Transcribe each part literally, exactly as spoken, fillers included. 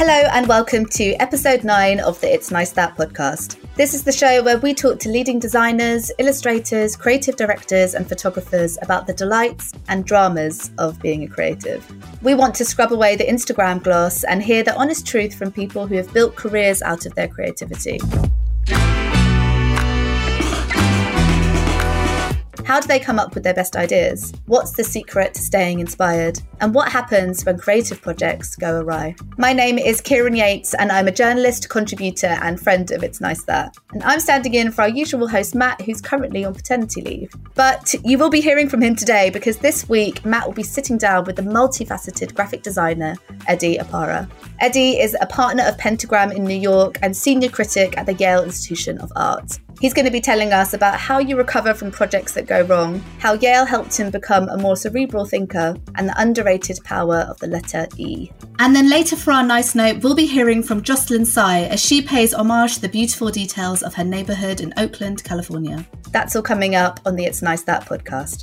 Hello and welcome to episode nine of the It's Nice That podcast. This is the show where we talk to leading designers, illustrators, creative directors and photographers about the delights and dramas of being a creative. We want to scrub away the Instagram gloss and hear the honest truth from people who have built careers out of their creativity. How do they come up with their best ideas? What's the secret to staying inspired? And what happens when creative projects go awry? My name is Kieran Yates and I'm a journalist, contributor and friend of It's Nice That. And I'm standing in for our usual host Matt, who's currently on paternity leave. But you will be hearing from him today because this week Matt will be sitting down with the multifaceted graphic designer Eddie Apara. Eddie is a partner of Pentagram in New York and senior critic at the Yale Institute of Art. He's going to be telling us about how you recover from projects that go wrong, how Yale helped him become a more cerebral thinker, and the underrated power of the letter E. And then later for our nice note, we'll be hearing from Jocelyn Tsai as she pays homage to the beautiful details of her neighbourhood in Oakland, California. That's all coming up on the It's Nice That podcast.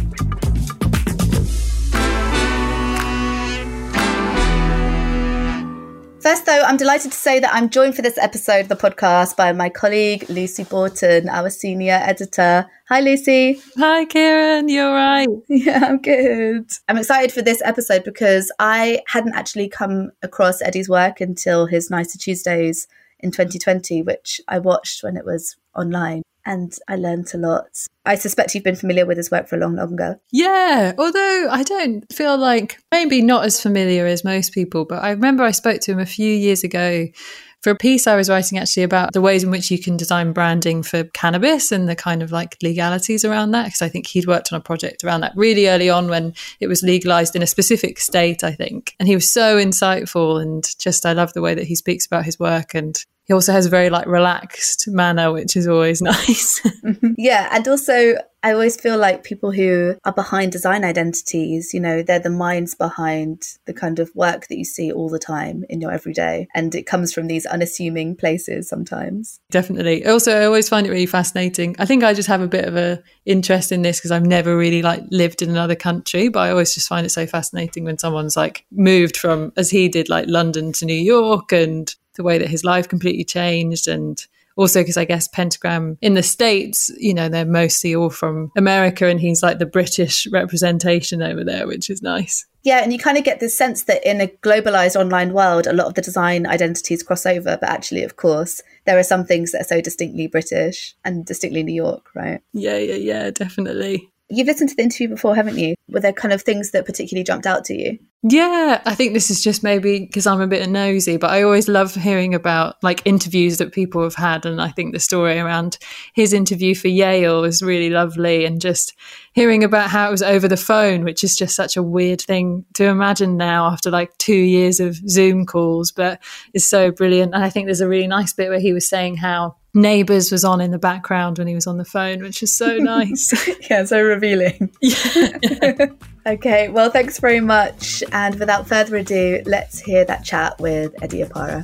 First, though, I'm delighted to say that I'm joined for this episode of the podcast by my colleague, Lucy Borton, our senior editor. Hi, Lucy. Hi, Kieran. You all right? Yeah, I'm good. I'm excited for this episode because I hadn't actually come across Eddie's work until his Nicer Tuesdays in twenty twenty, which I watched when it was online. And I learned a lot. I suspect you've been familiar with his work for a long longer. Yeah, although I don't feel like, maybe not as familiar as most people, but I remember I spoke to him a few years ago for a piece I was writing actually about the ways in which you can design branding for cannabis and the kind of like legalities around that, because I think he'd worked on a project around that really early on when it was legalized in a specific state, I think. And he was so insightful and just, I love the way that he speaks about his work, and he also has a very like relaxed manner, which is always nice. Yeah, and also I always feel like people who are behind design identities, you know, they're the minds behind the kind of work that you see all the time in your everyday. And it comes from these unassuming places sometimes. Definitely. Also, I always find it really fascinating. I think I just have a bit of a interest in this because I've never really like lived in another country, but I always just find it so fascinating when someone's like moved from, as he did, like London to New York, and the way that his life completely changed. And also because I guess Pentagram in the States, you know, they're mostly all from America and he's like the British representation over there, which is nice. Yeah, and you kind of get this sense that in a globalized online world, a lot of the design identities cross over. But actually, of course, there are some things that are so distinctly British and distinctly New York, right? Yeah, yeah, yeah, definitely. You've listened to the interview before, haven't you? Were there kind of things that particularly jumped out to you? Yeah, I think this is just maybe because I'm a bit nosy, but I always love hearing about like interviews that people have had. And I think the story around his interview for Yale is really lovely, and just hearing about how it was over the phone, which is just such a weird thing to imagine now after like two years of Zoom calls, but it's so brilliant. And I think there's a really nice bit where he was saying how Neighbours was on in the background when he was on the phone, which is so nice. Yeah, so revealing. Yeah. Okay, well, thanks very much. And without further ado, let's hear that chat with Eddie Apara.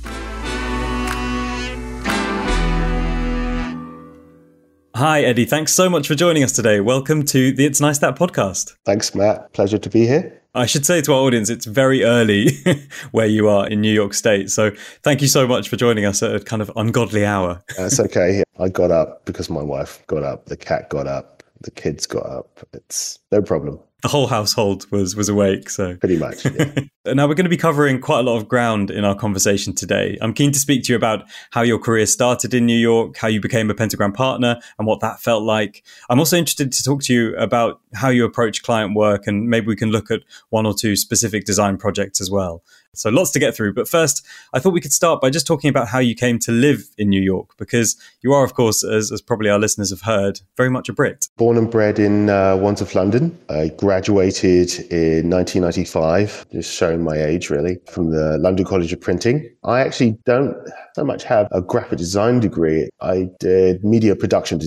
Hi, Eddie. Thanks so much for joining us today. Welcome to the It's Nice That podcast. Thanks, Matt. Pleasure to be here. I should say to our audience, it's very early where you are in New York State. So thank you so much for joining us at a kind of ungodly hour. That's okay. I got up because my wife got up, the cat got up, the kids got up. It's no problem. The whole household was was awake. So pretty much. Yeah. Now we're going to be covering quite a lot of ground in our conversation today. I'm keen to speak to you about how your career started in New York, how you became a Pentagram partner and what that felt like. I'm also interested to talk to you about how you approach client work, and maybe we can look at one or two specific design projects as well. So lots to get through. But first, I thought we could start by just talking about how you came to live in New York, because you are, of course, as, as probably our listeners have heard, very much a Brit. Born and bred in uh, Wandsworth, London. I graduated in nineteen ninety-five, just showing my age, really, from the London College of Printing. I actually don't so much have a graphic design degree. I did media production design.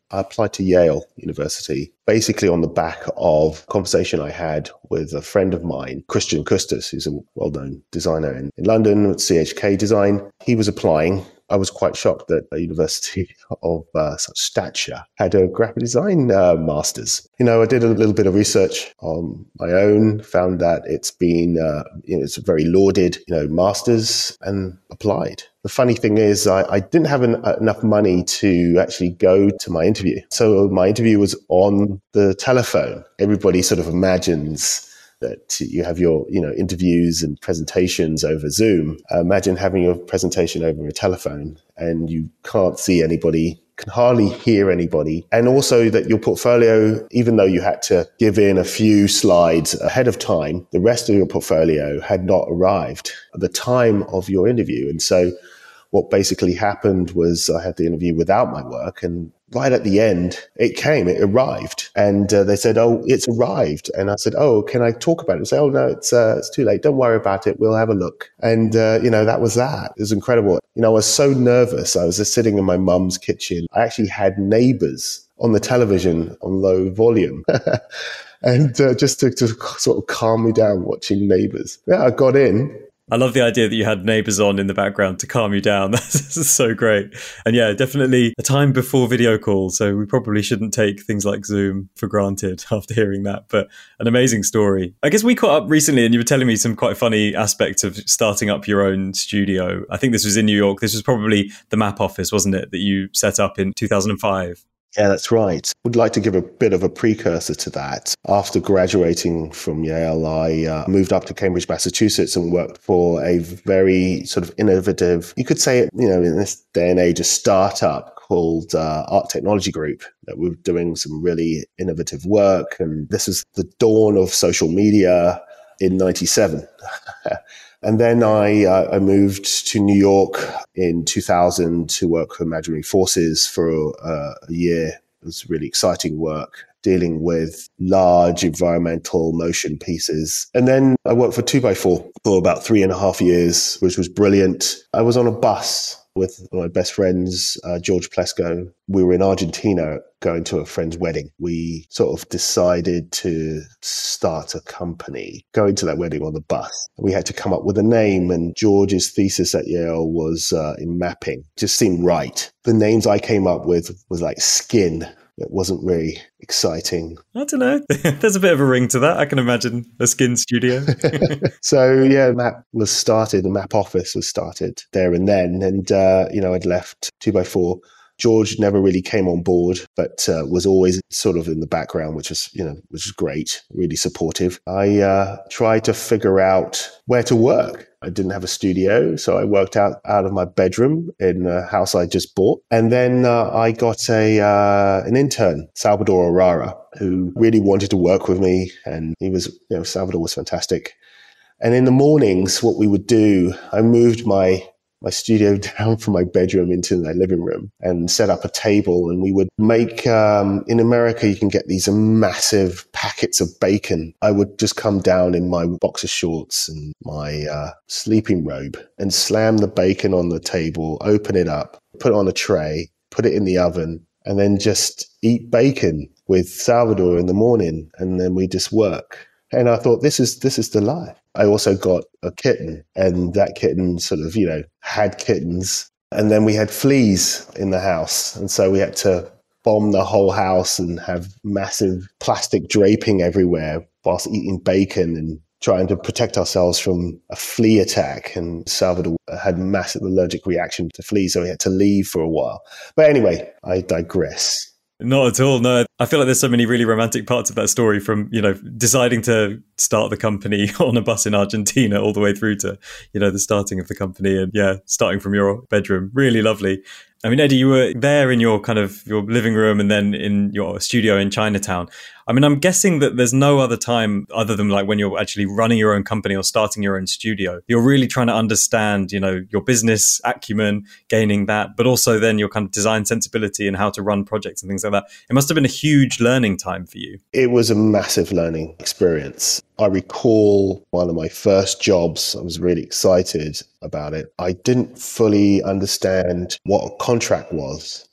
I applied to Yale University, basically on the back of a conversation I had with a friend of mine, Christian Custis, who's a well-known designer in, in London with C H K Design. He was applying. I was quite shocked that a university of uh, such stature had a graphic design uh, master's. You know, I did a little bit of research on my own, found that it's been, uh, you know, it's a very lauded, you know, master's, and applied. The funny thing is I, I didn't have an, uh, enough money to actually go to my interview. So my interview was on the telephone. Everybody sort of imagines that you have your, you know, interviews and presentations over Zoom. Uh, imagine having your presentation over a telephone and you can't see anybody, can hardly hear anybody. And also that your portfolio, even though you had to give in a few slides ahead of time, the rest of your portfolio had not arrived at the time of your interview. And so what basically happened was I had the interview without my work, and right at the end, it came, it arrived. And uh, they said, oh, it's arrived. And I said, oh, can I talk about it? And say, oh, no, it's uh, it's too late. Don't worry about it. We'll have a look. And, uh, you know, that was that. It was incredible. You know, I was so nervous. I was just sitting in my mum's kitchen. I actually had neighbors on the television on low volume. and uh, just to, to sort of calm me down watching Neighbours. Yeah, I got in. I love the idea that you had neighbours on in the background to calm you down. That's so great. And yeah, definitely a time before video calls. So we probably shouldn't take things like Zoom for granted after hearing that. But an amazing story. I guess we caught up recently and you were telling me some quite funny aspects of starting up your own studio. I think this was in New York. This was probably the Map office, wasn't it, that you set up in two thousand five? Yeah, that's right. Would like to give a bit of a precursor to that. After graduating from Yale, I uh, moved up to Cambridge, Massachusetts and worked for a very sort of innovative, you could say it, you know, in this day and age, a startup called uh, Art Technology Group that were doing some really innovative work. And this was the dawn of social media in ninety-seven. And then I, uh, I moved to New York in two thousand to work for Imaginary Forces for uh, a year. It was really exciting work, dealing with large environmental motion pieces. And then I worked for two by four for about three and a half years, which was brilliant. I was on a bus with my best friends, uh, George Plesko. We were in Argentina going to a friend's wedding. We sort of decided to start a company, going to that wedding on the bus. We had to come up with a name, and George's thesis at Yale was uh, in mapping. Just seemed right. The names I came up with was like Skin. It wasn't very exciting. I don't know. There's a bit of a ring to that. I can imagine a Skin studio. So yeah, Map was started. The Map office was started there and then. And, uh, you know, I'd left two by four. George never really came on board, but uh, was always sort of in the background, which was, you know, which was great, really supportive. I uh, tried to figure out where to work. I didn't have a studio, so I worked out, out of my bedroom in a house I just bought. And then uh, I got a uh, an intern, Salvador Arara, who really wanted to work with me. And he was, you know, Salvador was fantastic. And in the mornings, what we would do, I moved my my studio down from my bedroom into my living room and set up a table. And we would make, um, in America, you can get these massive packets of bacon. I would just come down in my boxer shorts and my uh, sleeping robe and slam the bacon on the table, open it up, put it on a tray, put it in the oven, and then just eat bacon with Salvador in the morning. And then we just work. And I thought, this is this is the life. I also got a kitten, and that kitten sort of, you know, had kittens. And then we had fleas in the house. And so we had to bomb the whole house and have massive plastic draping everywhere whilst eating bacon and trying to protect ourselves from a flea attack. And Salvador had a massive allergic reaction to fleas, so he had to leave for a while. But anyway, I digress. Not at all. No, I feel like there's so many really romantic parts of that story, from, you know, deciding to start the company on a bus in Argentina all the way through to, you know, the starting of the company and yeah, starting from your bedroom. Really lovely. I mean, Eddie, you were there in your kind of your living room and then in your studio in Chinatown. I mean, I'm guessing that there's no other time other than like when you're actually running your own company or starting your own studio. You're really trying to understand, you know, your business acumen, gaining that, but also then your kind of design sensibility and how to run projects and things like that. It must have been a huge learning time for you. It was a massive learning experience. I recall one of my first jobs. I was really excited about it. I didn't fully understand what a contract was.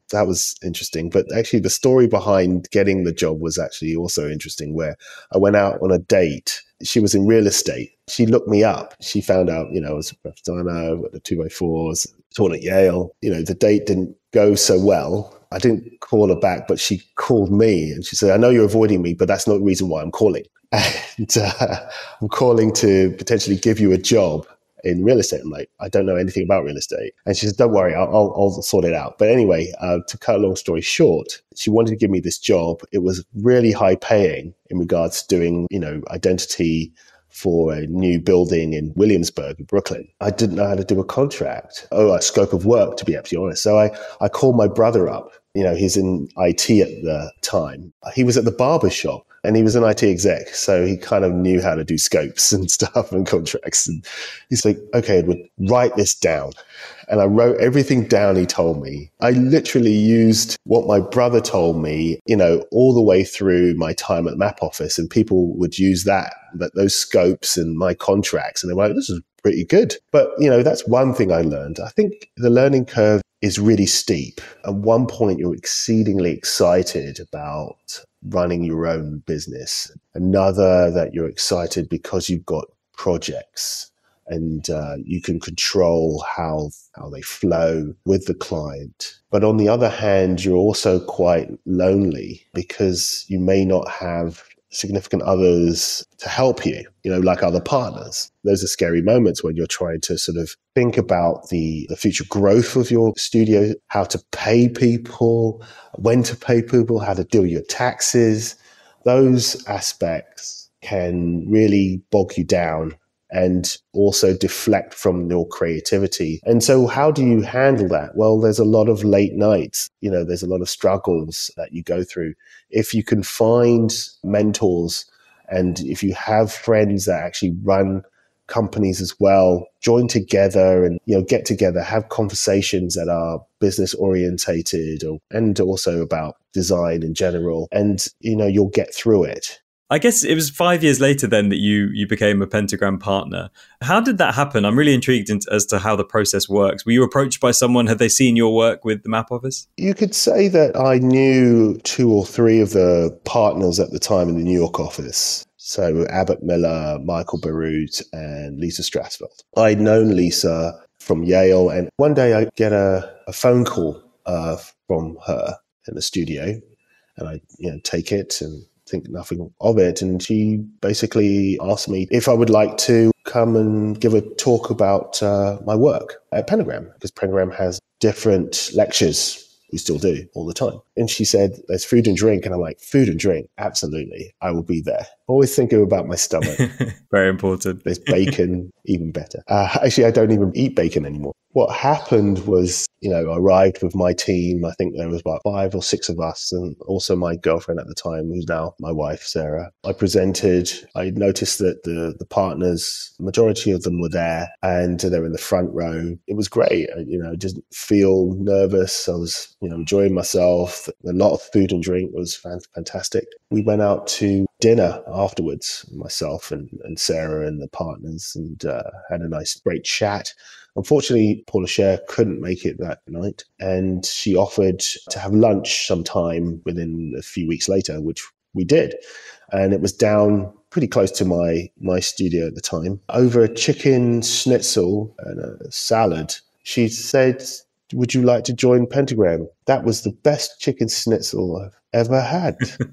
that was interesting. But actually, the story behind getting the job was actually also interesting, where I went out on a date. She was in real estate. She looked me up. She found out, you know, I was a graphic designer, at the two by fours, taught at Yale. You know, the date didn't go so well. I didn't call her back, but she called me and she said, I know you're avoiding me, but that's not the reason why I'm calling. And uh, I'm calling to potentially give you a job in real estate. I'm like, I don't know anything about real estate. And she says, don't worry, I'll, I'll, I'll sort it out. But anyway, uh, to cut a long story short, she wanted to give me this job. It was really high paying in regards to doing, you know, identity for a new building in Williamsburg, Brooklyn. I didn't know how to do a contract or a scope of work, to be absolutely honest. So I, I called my brother up. You know, he's in I T at the time. He was at the barber shop and he was an I T exec. So he kind of knew how to do scopes and stuff and contracts. And he's like, okay, Edward, write this down. And I wrote everything down he told me. I literally used what my brother told me, you know, all the way through my time at the Map Office. And people would use that, that those scopes and my contracts. And they were like, this is pretty good. But, you know, that's one thing I learned. I think the learning curve is really steep. At one point, you're exceedingly excited about running your own business. Another that you're excited because you've got projects and uh, you can control how how they flow with the client. But on the other hand, you're also quite lonely because you may not have significant others to help you, you know, like other partners. Those are scary moments when you're trying to sort of think about the, the future growth of your studio, how to pay people, when to pay people, how to deal with your taxes. Those aspects can really bog you down and also deflect from your creativity. And so how do you handle that? Well, there's a lot of late nights, you know, there's a lot of struggles that you go through. If you can find mentors and if you have friends that actually run companies as well, join together and, you know, get together, have conversations that are business orientated or, and also about design in general. And, you know, you'll get through it. I guess it was five years later then that you you became a Pentagram partner. How did that happen? I'm really intrigued in, as to how the process works. Were you approached by someone? Had they seen your work with the Map Office? You could say that I knew two or three of the partners at the time in the New York office. So Abbott Miller, Michael Barut, and Lisa Strassfeld. I'd known Lisa from Yale, and one day I get a, a phone call uh, from her in the studio, and I you know take it and think nothing of it. And she basically asked me if I would like to come and give a talk about uh, my work at Pentagram, because Pentagram has different lectures. We still do all the time. And she said, there's food and drink. And I'm like, food and drink? Absolutely. I will be there. Always thinking about my stomach. Very important. There's bacon, even better. Uh, actually, I don't even eat bacon anymore. What happened was, you know, I arrived with my team. I think there was about five or six of us, and also my girlfriend at the time, who's now my wife, Sarah. I presented. I noticed that the the partners, the majority of them were there, and they were in the front row. It was great. I, you know, didn't feel nervous. I was, you know, enjoying myself. A lot of food and drink was fantastic. We went out to dinner afterwards, myself and, and Sarah and the partners, and uh, had a nice, great chat. Unfortunately, Paula Scher couldn't make it that night, and she offered to have lunch sometime within a few weeks later, which we did. And it was down pretty close to my, my studio at the time, over a chicken schnitzel and a salad. She said, would you like to join Pentagram? That was the best chicken schnitzel I've ever had.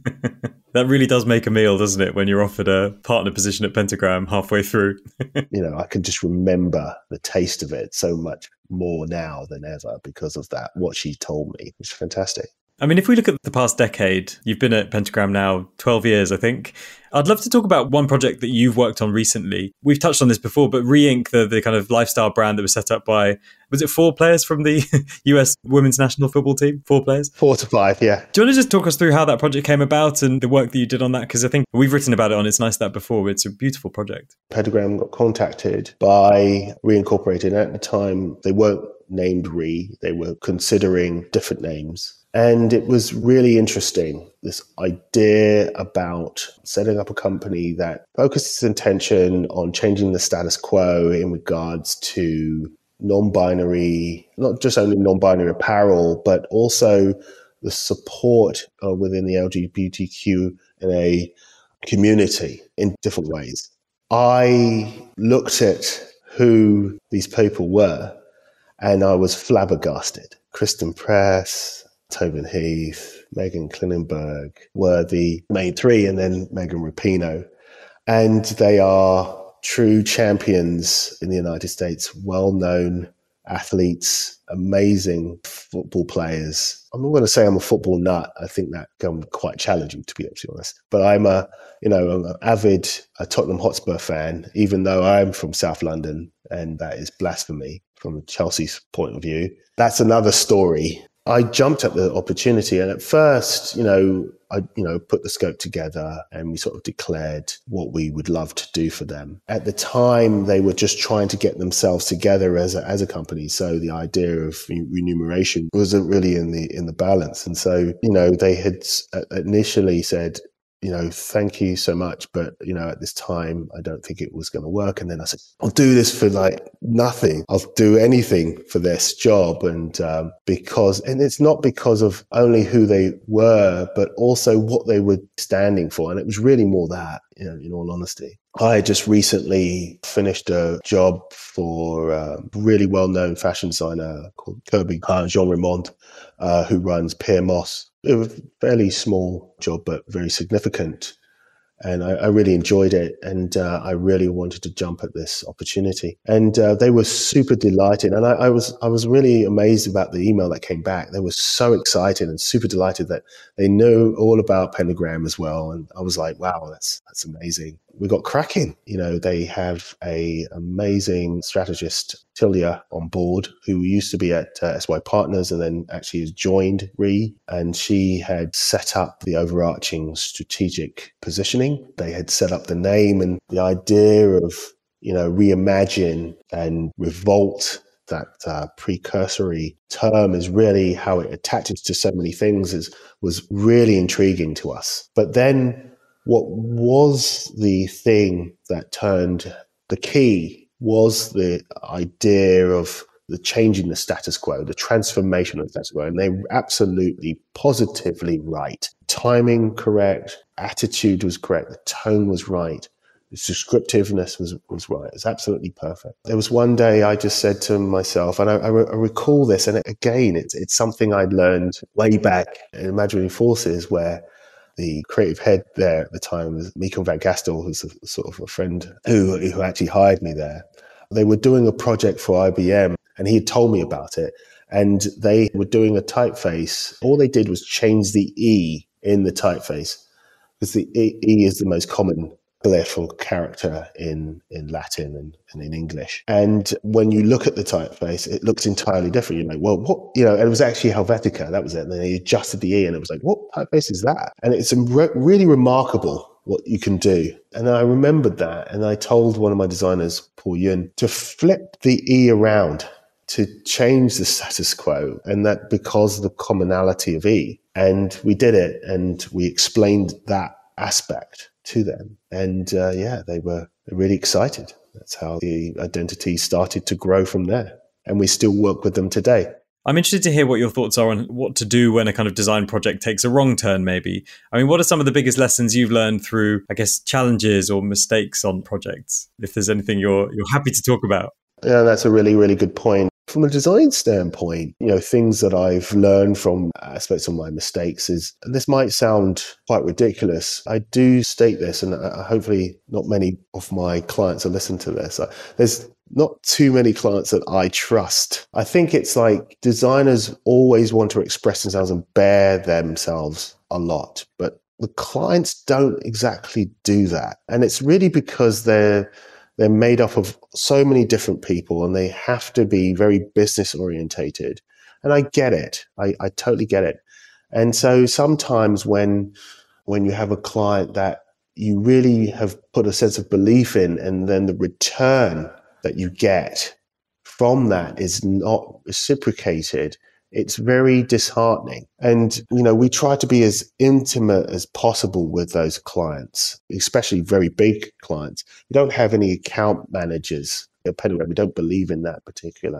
That really does make a meal, doesn't it, when you're offered a partner position at Pentagram halfway through? You know, I can just remember the taste of it so much more now than ever because of that, what she told me. It was fantastic. I mean, if we look at the past decade, you've been at Pentagram now twelve years, I think. I'd love to talk about one project that you've worked on recently. We've touched on this before, but Re-Ink, the, the kind of lifestyle brand that was set up by, was it four players from the U S women's national football team? Four players? Four to five, yeah. Do you want to just talk us through how that project came about and the work that you did on that? Because I think we've written about it on It's Nice That before. It's a beautiful project. Pentagram got contacted by Reincorporated. At the time, they weren't named Re. They were considering different names. And it was really interesting, this idea about setting up a company that focuses its attention on changing the status quo in regards to non-binary, not just only non-binary apparel, but also the support uh, within the L G B T Q and A community in different ways. I looked at who these people were and I was flabbergasted. Kristen Press, Tobin Heath, Megan Klinenberg were the main three, and then Megan Rapinoe. And they are true champions in the United States, well-known athletes, amazing football players. I'm not going to say I'm a football nut. I think that can be quite challenging, to be absolutely honest. But I'm a, you know, I'm an avid a Tottenham Hotspur fan, even though I'm from South London, and that is blasphemy from Chelsea's point of view. That's another story. I jumped at the opportunity, and at first, you know, I, you know, put the scope together and we sort of declared what we would love to do for them. At the time, they were just trying to get themselves together as a, as a company. So the idea of remuneration wasn't really in the, in the balance. And so, you know, they had initially said, you know, thank you so much, but, you know, at this time, I don't think it was going to work. And then I said, I'll do this for like nothing. I'll do anything for this job. And um, because, and it's not because of only who they were, but also what they were standing for. And it was really more that, you know, in all honesty. I just recently finished a job for a really well-known fashion designer called Kirby uh, Jean Raymond, uh, who runs Pierre Moss. It was a fairly small job, but very significant. And I, I really enjoyed it. And uh, I really wanted to jump at this opportunity. And uh, they were super delighted. And I, I was I was really amazed about the email that came back. They were so excited and super delighted that they knew all about Pentagram as well. And I was like, wow, that's that's amazing. We got cracking. You know, they have a amazing strategist, Tilia, on board, who used to be at uh, S Y Partners and then actually has joined R E. And she had set up the overarching strategic positioning. They had set up the name and the idea of, you know, reimagine and revolt. That uh, precursory term is really how it attaches to so many things, is was really intriguing to us. But then what was the thing that turned the key was the idea of the changing the status quo, the transformation of the status quo. And they were absolutely positively right. Timing correct, attitude was correct, the tone was right. The descriptiveness was, was right. It was absolutely perfect. There was one day I just said to myself, and I, I, re- I recall this, and again, it's, it's something I'd learned way back in Imaginary Forces, where the creative head there at the time was Michael Van Gastel, who's a, sort of a friend who, who actually hired me there. They were doing a project for I B M, and he had told me about it. And they were doing a typeface. All they did was change the E in the typeface, because the E, e is the most common glyph or character in, in Latin and, and in English. And when you look at the typeface, it looks entirely different. You're like, well, what, you know, and it was actually Helvetica, that was it. And then they adjusted the E and it was like, what typeface is that? And it's re- really remarkable what you can do. And I remembered that. And I told one of my designers, Paul Yun, to flip the E around, to change the status quo, and that because of the commonality of E. And we did it, and we explained that aspect to them. And uh, yeah, they were really excited. That's how the identity started to grow from there. And we still work with them today. I'm interested to hear what your thoughts are on what to do when a kind of design project takes a wrong turn, maybe. I mean, what are some of the biggest lessons you've learned through, I guess, challenges or mistakes on projects? If there's anything you're you're happy to talk about. Yeah, that's a really, really good point. From a design standpoint, you know, things that I've learned from aspects of my mistakes is, and this might sound quite ridiculous, I do state this, and hopefully not many of my clients will listen to this. There's not too many clients that I trust. I think it's like designers always want to express themselves and bear themselves a lot, but the clients don't exactly do that. And it's really because they're They're made up of so many different people, and they have to be very business orientated. And I get it. I, I totally get it. And so sometimes when when you have a client that you really have put a sense of belief in, and then the return that you get from that is not reciprocated, it's very disheartening. And, you know, we try to be as intimate as possible with those clients, especially very big clients. We don't have any account managers at Pentagram. We don't believe in that particular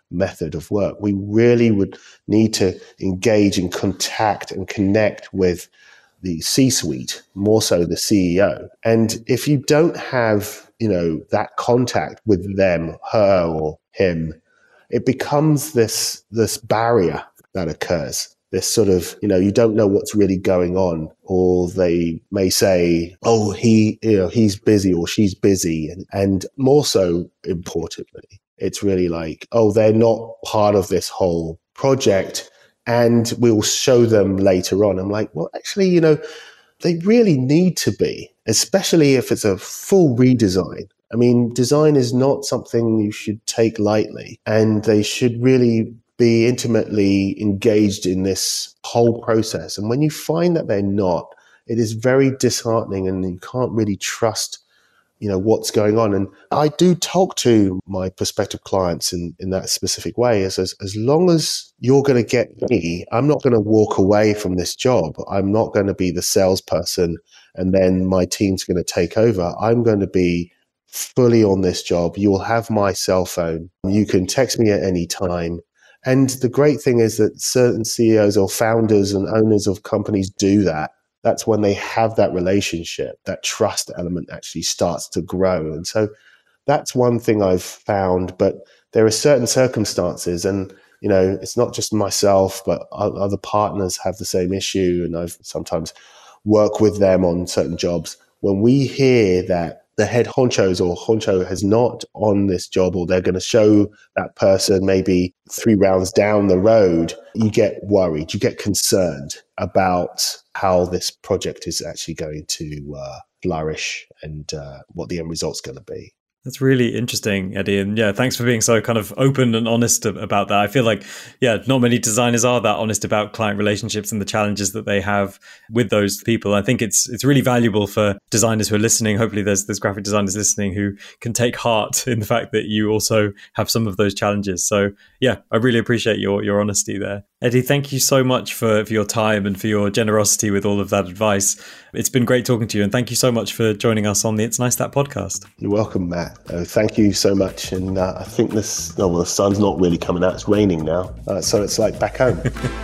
method of work. We really would need to engage and contact and connect with the C-suite, more so the C E O. And if you don't have, you know, that contact with them, her or him, it becomes this this barrier that occurs. This sort of, you know, you don't know what's really going on, or they may say, oh, he, you know, he's busy or she's busy. And, and more so importantly, it's really like, oh, they're not part of this whole project and we'll show them later on. I'm like, well, actually, you know, they really need to be, especially if it's a full redesign. I mean, design is not something you should take lightly, and they should really be intimately engaged in this whole process. And when you find that they're not, it is very disheartening, and you can't really trust, you know, what's going on. And I do talk to my prospective clients in, in that specific way. As, as, as long as you're going to get me, I'm not going to walk away from this job. I'm not going to be the salesperson and then my team's going to take over. I'm going to be fully on this job. You'll have my cell phone. You can text me at any time. And the great thing is that certain C E Os or founders and owners of companies do that. That's when they have that relationship, that trust element actually starts to grow. And so that's one thing I've found. But there are certain circumstances, and, you know, it's not just myself, but other partners have the same issue. And I've sometimes worked with them on certain jobs. When we hear that the head honchos or honcho has not on this job, or they're going to show that person maybe three rounds down the road, you get worried, you get concerned about how this project is actually going to uh, flourish and uh, what the end result's going to be. That's really interesting, Eddie. And yeah, thanks for being so kind of open and honest about that. I feel like, yeah, not many designers are that honest about client relationships and the challenges that they have with those people. I think it's it's really valuable for designers who are listening. Hopefully there's there's graphic designers listening who can take heart in the fact that you also have some of those challenges. So yeah, I really appreciate your your honesty there. Eddie, thank you so much for, for your time and for your generosity with all of that advice. It's been great talking to you, and thank you so much for joining us on the It's Nice That podcast. You're welcome, Matt. Uh, thank you so much. And uh, I think this, oh, well, the sun's not really coming out. It's raining now. Uh, so it's like back home.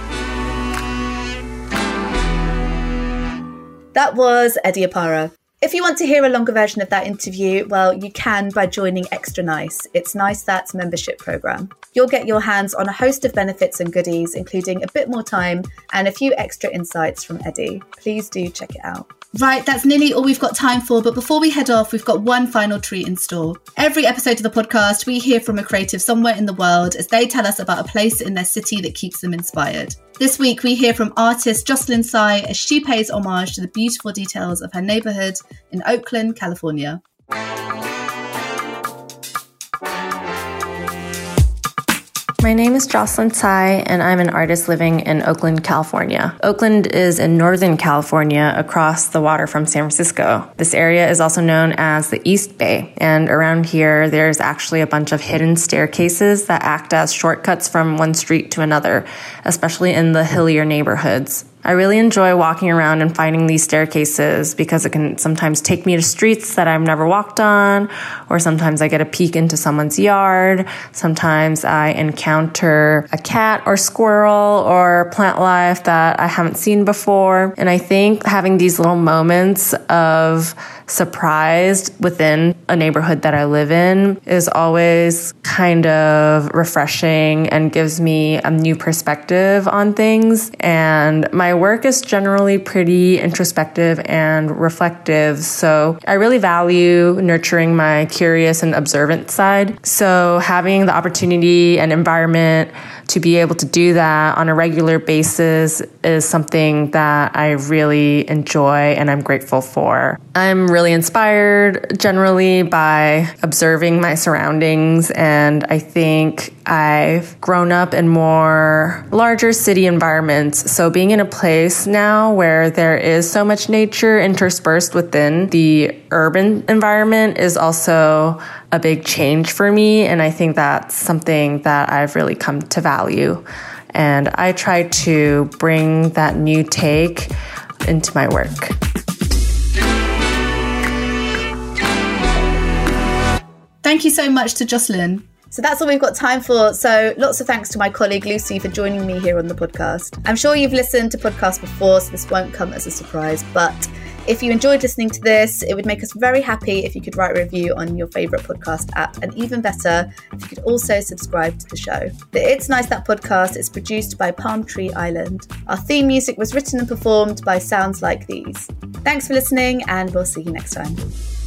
That was Eddie Opara. If you want to hear a longer version of that interview, well, you can by joining Extra Nice. It's Nice That's membership program. You'll get your hands on a host of benefits and goodies, including a bit more time and a few extra insights from Eddie. Please do check it out. Right, that's nearly all we've got time for. But before we head off, we've got one final treat in store. Every episode of the podcast, we hear from a creative somewhere in the world as they tell us about a place in their city that keeps them inspired. This week, we hear from artist Jocelyn Tsai as she pays homage to the beautiful details of her neighborhood in Oakland, California. My name is Jocelyn Tsai, and I'm an artist living in Oakland, California. Oakland is in Northern California, across the water from San Francisco. This area is also known as the East Bay, and around here, there's actually a bunch of hidden staircases that act as shortcuts from one street to another, especially in the hillier neighborhoods. I really enjoy walking around and finding these staircases because it can sometimes take me to streets that I've never walked on, or sometimes I get a peek into someone's yard. Sometimes I encounter a cat or squirrel or plant life that I haven't seen before. And I think having these little moments of surprise within a neighborhood that I live in is always kind of refreshing and gives me a new perspective on things. And my work is generally pretty introspective and reflective, so I really value nurturing my curious and observant side. So having the opportunity and environment to be able to do that on a regular basis is something that I really enjoy and I'm grateful for. I'm really inspired generally by observing my surroundings, and I think I've grown up in more larger city environments. So being in a place now where there is so much nature interspersed within the urban environment is also a big change for me. And I think that's something that I've really come to value. And I try to bring that new take into my work. Thank you so much to Jocelyn. So that's all we've got time for. So lots of thanks to my colleague Lucy for joining me here on the podcast. I'm sure you've listened to podcasts before, so this won't come as a surprise, but if you enjoyed listening to this, it would make us very happy if you could write a review on your favourite podcast app, and even better, if you could also subscribe to the show. The It's Nice That podcast is produced by Palm Tree Island. Our theme music was written and performed by Sounds Like These. Thanks for listening, and we'll see you next time.